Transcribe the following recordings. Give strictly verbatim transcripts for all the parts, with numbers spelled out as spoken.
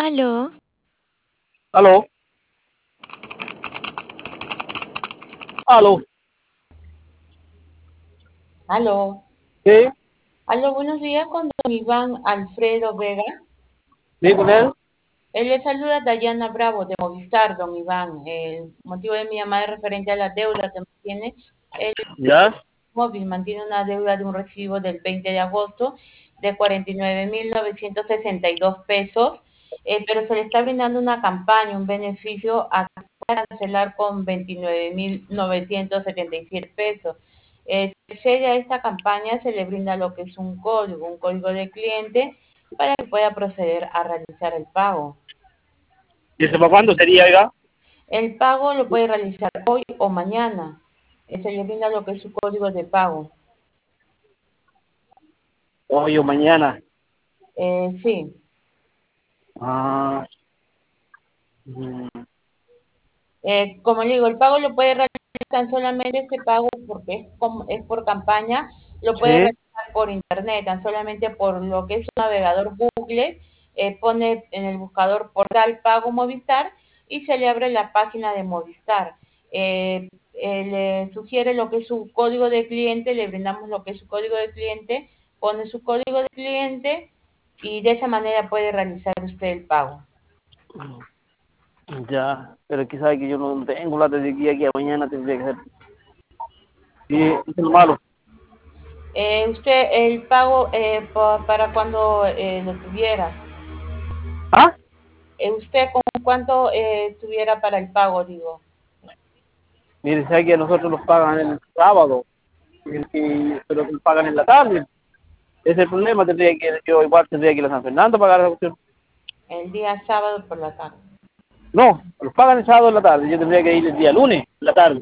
Aló, Aló, aló, Aló, ¿sí? aló, buenos días con don Iván Alfredo Vega. ¿Sí con él? Él le saluda Dayana Bravo de Movistar, don Iván. El motivo de mi llamada es referente a la deuda que mantiene. El ¿Ya? móvil mantiene una deuda de un recibo del veinte de agosto de cuarenta y nueve mil novecientos sesenta y dos pesos, eh, pero se le está brindando una campaña, un beneficio a cancelar con veintinueve mil novecientos setenta y siete pesos. Eh, si accede a esta campaña, se le brinda lo que es un código, un código de cliente para que pueda proceder a realizar el pago. ¿Y eso para cuándo sería, oiga? El pago lo puede realizar hoy o mañana. Eh, se le brinda lo que es su código de pago. Hoy o mañana. Eh, sí. Ah, mm, Eh, como le digo, el pago lo puede realizar tan solamente este pago porque es, como- es por campaña, lo puede sí. realizar por internet, tan solamente por lo que es un navegador Google, eh, pone en el buscador portal pago Movistar y se le abre la página de Movistar. Eh, eh, le sugiere lo que es su código de cliente, le brindamos lo que es su código de cliente, pone su código de cliente y de esa manera puede realizar usted el pago. Ya, pero que sabe que yo no tengo la de aquí, aquí a mañana tendría que ser. Sí, eso es lo malo. Eh, usted, el pago eh, pa- para cuando eh, lo tuviera. ¿Ah? Eh, ¿Usted con cuánto eh, tuviera para el pago, digo? Mire, sabe que a nosotros nos pagan el sábado, y, y- pero nos pagan en la tarde. Ese es el problema, tendría que, yo igual tendría que ir a San Fernando a pagar la cuestión. El día sábado por la tarde. No, los pagan el sábado en la tarde, yo tendría que ir el día lunes en la tarde.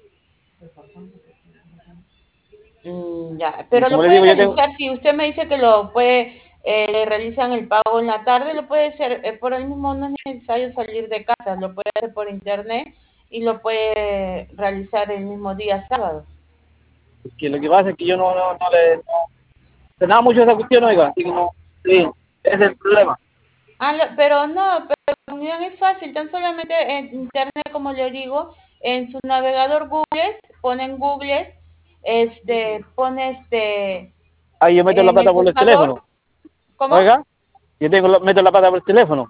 Mm, ya, Y pero como lo le puede digo, yo tengo, realizar, si usted me dice que lo puede, eh, le realizan el pago en la tarde, lo puede hacer eh, por el mismo, no es necesario salir de casa, lo puede hacer por internet y lo puede realizar el mismo día sábado. que lo que pasa es que yo no, no, no le, no, se nada mucho esa cuestión, oiga, así que no, sí, ese es el problema. Ah, lo- pero no, pero la comunión es fácil, tan solamente en internet, como le digo, en su navegador Google, pone en Google, este, pone este, Ahí yo meto la en el plata por el buscador, teléfono, ¿cómo? oiga, yo tengo, la- meto la plata por el teléfono.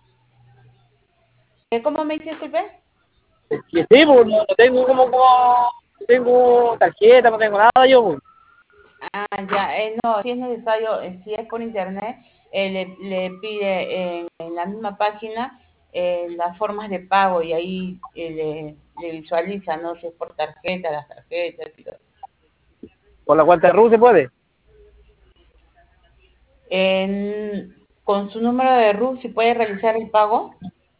Eh, ¿Cómo me dice, disculpe? Es que sí, pues, no, no tengo como, como, no tengo tarjeta, no tengo nada yo, pues. Ah, ya, eh, no, si es necesario, eh, si es por internet, eh, le, le pide en, en la misma página eh, las formas de pago y ahí eh, le, le visualiza, ¿no? Si es por tarjeta, las tarjetas y todo. Por la cuenta de RU se puede. En- con su número de R U, si puede realizar el pago.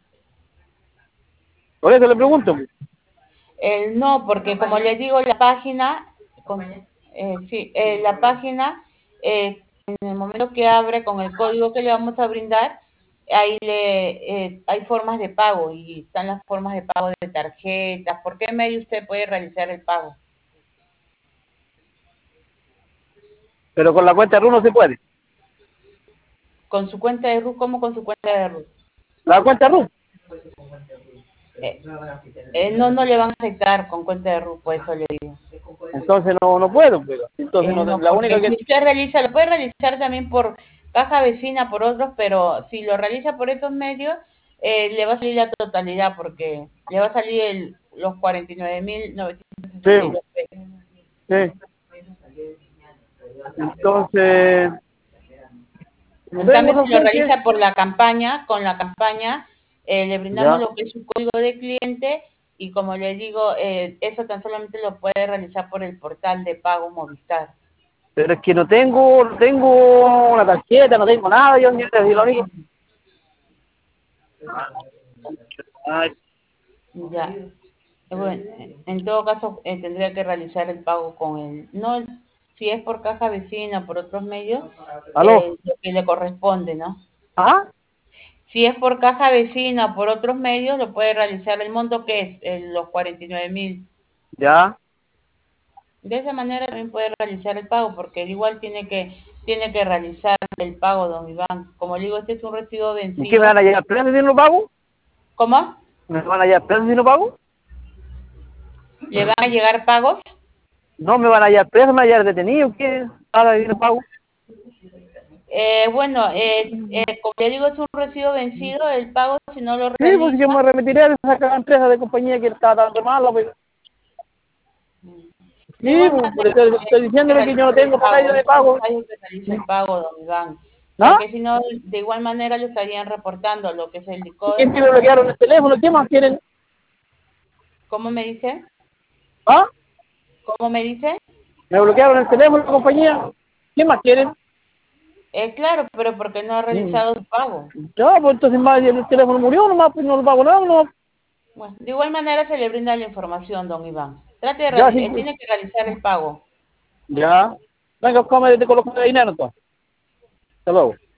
Por eso le pregunto, pues. El no, porque como le digo, la página, con- eh, sí, eh, la página, eh, en el momento que abre con el código que le vamos a brindar, ahí le, eh, hay formas de pago y están las formas de pago de tarjetas. ¿Por qué medio usted puede realizar el pago? Pero con la cuenta de RU no se puede. ¿Con su cuenta de R U? ¿Cómo con su cuenta de R U? La cuenta de RU. Eh, eh, no, no le van a aceptar con cuenta de R U, por eso le digo. Entonces no, no puedo, pues. Entonces Eh, no, no, la única porque si que, usted realiza, lo puede realizar también por caja vecina, por otros, pero si lo realiza por esos medios, eh, le va a salir la totalidad, porque le va a salir el, los cuarenta y nueve mil novecientos sesenta y sí, dos pesos. sí. Entonces, no En tengo cambio, otra si lo opción que, realiza por la campaña, con la campaña, eh, le brindamos ya, lo que es su código de cliente y como le digo, eh, eso tan solamente lo puede realizar por el portal de pago Movistar. pero es que no tengo, no tengo una tarjeta, no tengo nada, yo ni te digo lo único. Ay, Ya. Bueno, en todo caso, eh, tendría que realizar el pago con el, no, si es por caja vecina, por otros medios, aló, eh, lo que le corresponde, ¿no? ah, Si es por caja vecina, por otros medios, lo puede realizar el monto que es eh, los cuarenta y nueve mil. ya, De esa manera también puede realizar el pago, porque igual tiene que, tiene que realizar el pago, don Iván. Como le digo, este es un recibo ¿Y qué me vencido. van a llegar presos si no pago? ¿Cómo? ¿Me van a llegar presos si no pago? ¿Le van a llegar pagos? No me van a hallar preso, me van a hallar detenido, ¿qué? Ahora viene pago. Eh, bueno, eh, eh, como le digo, es un recibo vencido, el pago si no lo Sí, pues realiza. yo me remitiré a esa empresa de compañía que está dando malo, pues. De Sí, igual pues, manera, pues, estoy, eh, estoy tiene que diciéndole que yo no realizar el tengo para ir pago, de es pago. necesario que realice el pago, don Iván, ¿Ah? porque si no, de igual manera lo estarían reportando, lo que es el ¿Y DICODER. quién me bloquearon el teléfono? ¿Qué más quieren? ¿Cómo me dice? ¿Ah? ¿Cómo me dice? ¿Me bloquearon el teléfono la compañía? ¿Qué más quieren? Eh, claro, pero porque no ha Mm. realizado su pago. Ya, pues entonces más el teléfono murió nomás, pues no lo pago nada, no. Bueno, de igual manera se le brinda la información, don Iván. Trate de Ya, reali- sí. eh, tiene que realizar el pago. Ya. Venga, cómete, te coloco de dinero entonces. Hasta luego.